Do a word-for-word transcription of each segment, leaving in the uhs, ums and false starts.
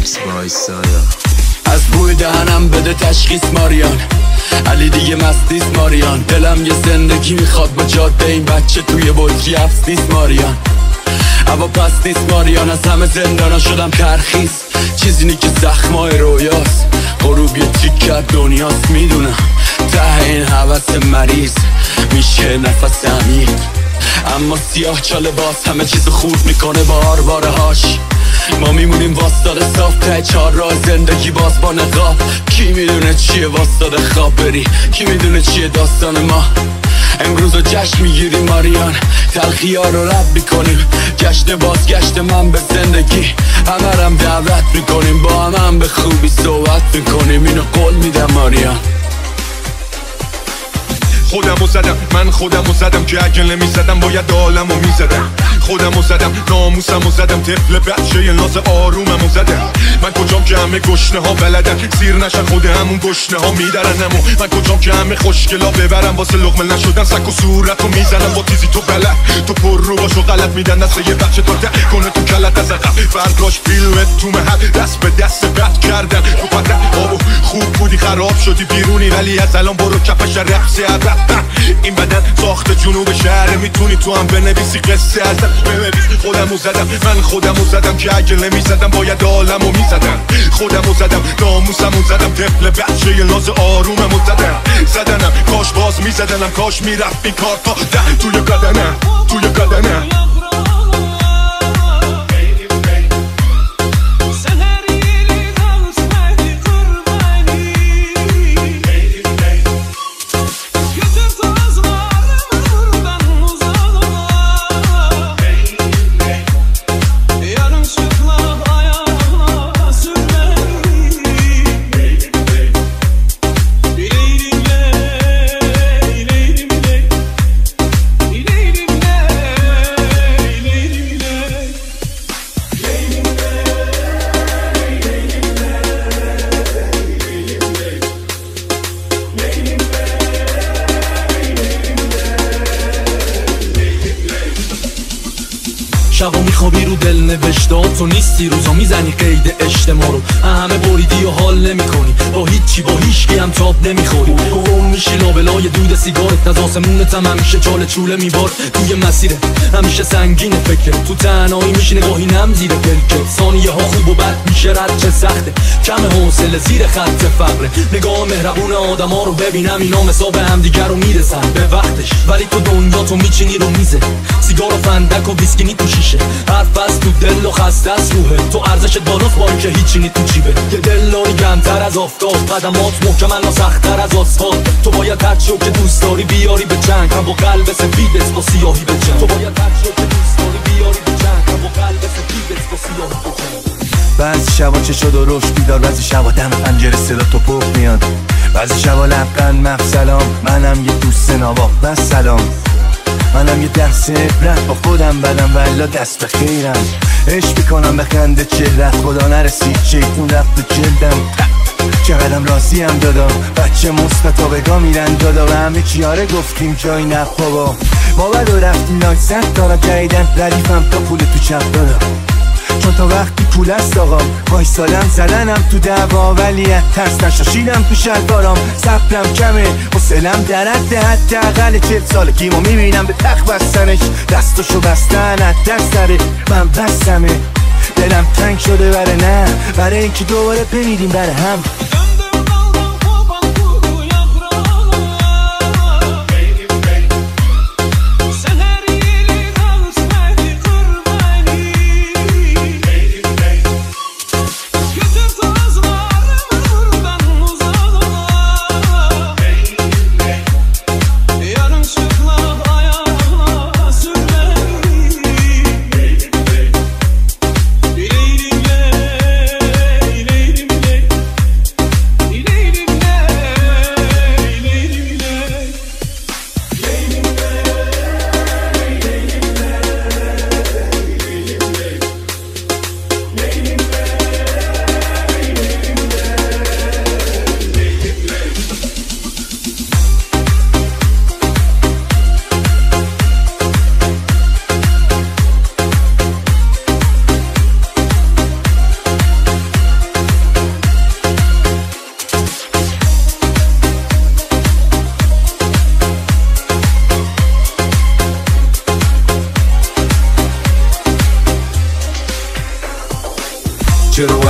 میکس با ایسایا. از بوی دهنم بده تشخیص ماریان، علی دیگه مستیس ماریان. دلم یه زندگی میخواد با جاده این بچه توی بطری افس نیست ماریان. هوا پس نیست ماریان، از همه زندانا شدم ترخیص. چیزی که زخمای رویاست، غروب یه تیک کرد دنیاست. میدونم ته این حوث مریض میشه نفس عمیق، اما سیاه چاله باز همه چیز خورد میکنه با آرواره هاش. ما میمونیم واستاده صاف ته چهار راه زندگی باز با نقاب. کی میدونه چیه واستاده خواب بری، کی میدونه چیه داستان ما. امروز رو جشن میگیریم ماریان، تلخی ها رو رد میکنیم. جشن بازگشت من به زندگی، همه رم دعوت میکنیم. با همه هم به خوبی صحبت میکنیم، اینو قول میدم ماریان. خودمو زدم، من خودمو زدم که اگه نمیزدم باید عالمو میزدم. خودمو زدم، ناموسمو زدم، طفل بچه یه ناز آروممو زدم. من کجام که همه گشنه ها بلدن سیر نشن خود همون گشنه ها میدرنمو. من کجام که همه خوشگلا ببرم واسه لقمه نشدن سک و صورتو میزنم. با تیزی تو بلد تو پر رو باشو غلط میدن دست یه بچه تا ده کنه تو کلت از عقب. فرداش فیلمت تو محل دست به دست بد کردن تو پتن. آبو خوب بودی خراب شدی بیرونی، ولی از الان برو کفش رقص عرب. این بدن ساخت جنوب شهر، میتونی تو هم بنویسی قصه ازم. بنویس خودمو زدم، من خودمو زدم که اگه نمیزدم باید عالمو میزدم. خودمو زدم، ناموسمو زدم، طفل بچه یه ناز آروممو زدم. زدنم کاش باز میزدنم، کاش میرفت این کار تا ده توی بدنم، توی بدنم. شبا میخوابی رو دل نوشتات تو نیستی، روزا میزنی قید اجتماع رو. همه بریدی و حال نمی کنی، با هیچی با هیچکی هم تاب نمیخوری. گم میشی لابلای دود سیگارت، از آسمونت هم همیشه چاله چوله میبار. توی مسیره همیشه سنگین فکره، تو تنهایی میشی نگاهی نم زیر پلکه. ثانیه ها خوب و بد میشه رد چه سخته، کم حوصله زیر خط فقره. نگاه مهربون آدم ها رو ببینم، اینا مساب هم دیگر رو میرسن به وقتش. ولی تو دنیا تو میچینی رو میزه، سیگار و فندک و ویسکی نی تو شیشه. حرف از تو دل و خسته از روحه، تو ارزشت بالاست با اینکه هیچی نی تو جیبه. یه دلانی کمتر از آفتاب، قدمات محکمن و سخت‌تر از آسفالت. تو باید هر چیو که دوست داری بیاری به جنگ، هم با قلب سفیدت با سیاهی به جنگ. تو باید هر چیو که دوست داری بیاری به جنگ، هم با قلب سفیدت با سیاهی به جنگ. بعضی شبا چه شد و روش بیدار، بعضی شبا دم پنجره صدا تو پخ میاد، بعضی شبا لبخند مخ سلام. منم یه دوست نوا بس سلام، منم یه درس عبرت با خودم بدم والا دست به خیرم. عشق میکنم به خنده چهرت، خدا نرسید شیطون رفت تو جلدم. چقدرم راضی هم دادا، بچه مثبت و بگاه میرن دادا. و همه چیاره گفتیم جایی نه بابا، ما بدو رفتیم لاک زد دارا جاییدن ردیفم تا پول تو چپ دادا. چون تا وقتی پول است آقام وایسادم زدنم تو دعوا، ولی از ترس نشاشیدم تو شلوارام. صبرم کمه حوصله‌ام در حد حداقل چهل سالگی ما میبینم به تخت بستنش، دستشو بستن از دست سره من بستمه. دلم تنگ شده بره نه، برای اینکه دوباره بمیریم بره هم.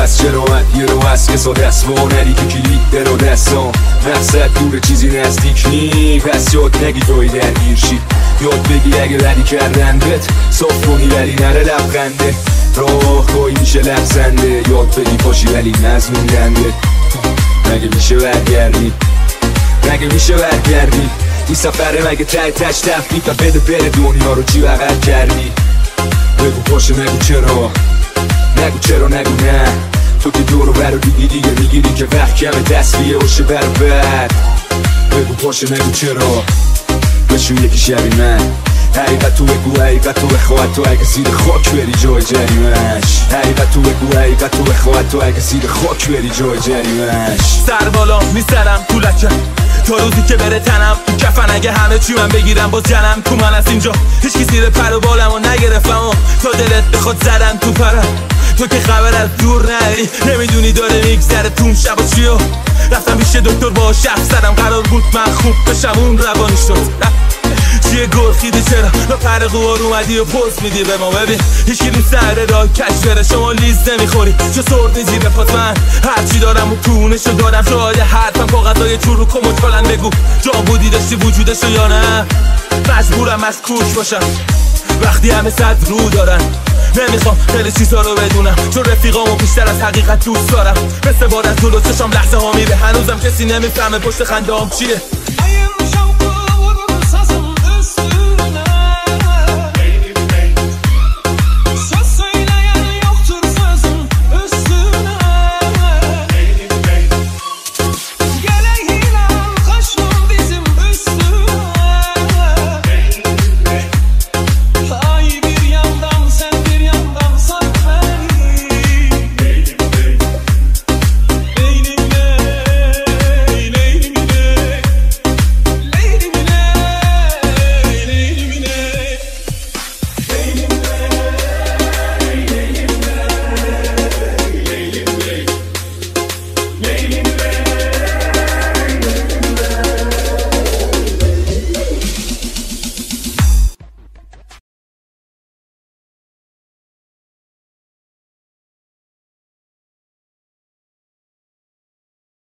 از چراحت یه رو از کسا دست وانری که کلید رو دستان مقصد دوره چیزی نزدیک نی پس یاد نگی توی درگیر شی یاد بگی اگه ردی کردندت صاف کنی ولی نره لبخنده راه گاهی میشه لبزنده یاد بدی پاشی ولی نزموندنده مگه میشه برگردی مگه میشه برگردی این سفره مگه تای تش تفریق و بده بره دنیا رو چی بغل کردی بگو پاشه نگو چرا نگو چرا نگو نه تو که دورو برو دیگی دیگه میگیری که وقت کمه تصفیه باشه برو بد بگو پاشه نگو چرا بشو یکی شبی من حقیقت تو بگو حقیقت تو بخواهد تو اگه زیر خاک بری جای جریمش حقیقت تو بگو حقیقت تو بخواهد تو اگه زیر خاک بری جای جریمش سر بالا میسرم تو لکه تا روزی که بره تنم تو کفن اگه همه چی من بگیرم باز جنم تو من از اینجا هیچ کی زیر پر و بالم و نگرفتم و تا دلت بخواد زدن تو پرم تو که خبر از دور نری نمیدونی داره میگذره تون شب و چیو رفتم پیش دکتر با شخص زدم قرار بود من خوب بشم اون روانی شد چیه گرخیدی چرا با پر قوار اومدی و پوز میدی به ما ببین هیچ گیریم سر را کش بره شما لیز نمیخوری چه سرده زیر پاس من هرچی دارم و پونشو دارم شاید حرفم با غذای چورو کموت کلن بگو جا بودی داشتی وجودشو یا نه مجبورم از کوچ باشم وقتی همه صد رو دارن نمیخوام خیلی چیزا رو بدونم چون رفیقامو بیشتر از حقیقت دوست دارم مثل بار از دلو چشام لحظه ها میره هنوزم کسی نمیفهمه پشت خنده هم چیه